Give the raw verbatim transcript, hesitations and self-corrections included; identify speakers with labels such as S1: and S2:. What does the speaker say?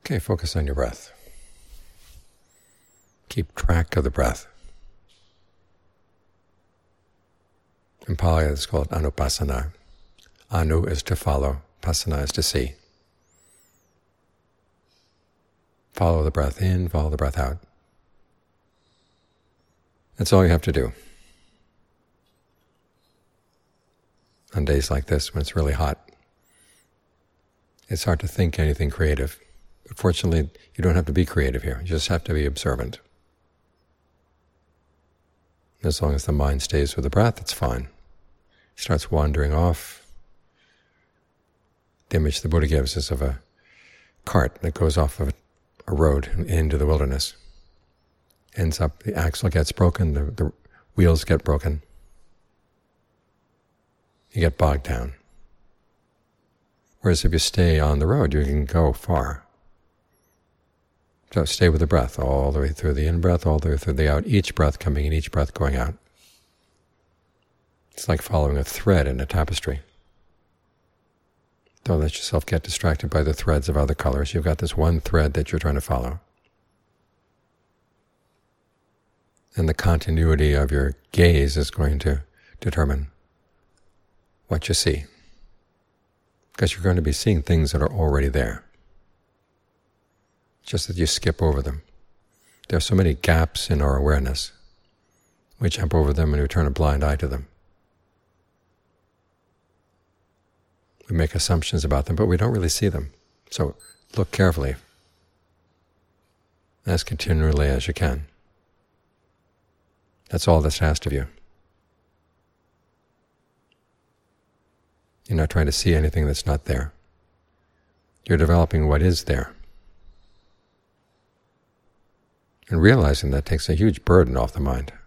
S1: Okay, focus on your breath. Keep track of the breath. In Pali, it's called anupassana. Anu is to follow, passana is to see. Follow the breath in, follow the breath out. That's all you have to do. On days like this, when it's really hot, it's hard to think anything creative. But fortunately, you don't have to be creative here. You just have to be observant. As long as the mind stays with the breath, it's fine. It starts wandering off. The image the Buddha gives is of a cart that goes off of a road into the wilderness. Ends up, the axle gets broken, the, the wheels get broken. You get bogged down. Whereas if you stay on the road, you can go far. So stay with the breath all the way through the in-breath, all the way through the out, each breath coming in, each breath going out. It's like following a thread in a tapestry. Don't let yourself get distracted by the threads of other colors. You've got this one thread that you're trying to follow. And the continuity of your gaze is going to determine what you see. Because you're going to be seeing things that are already there. Just that you skip over them. There are so many gaps in our awareness. We jump over them and we turn a blind eye to them. We make assumptions about them, but we don't really see them. So look carefully, as continually as you can. That's all that's asked of you. You're not trying to see anything that's not there. You're developing what is there. And realizing that takes a huge burden off the mind.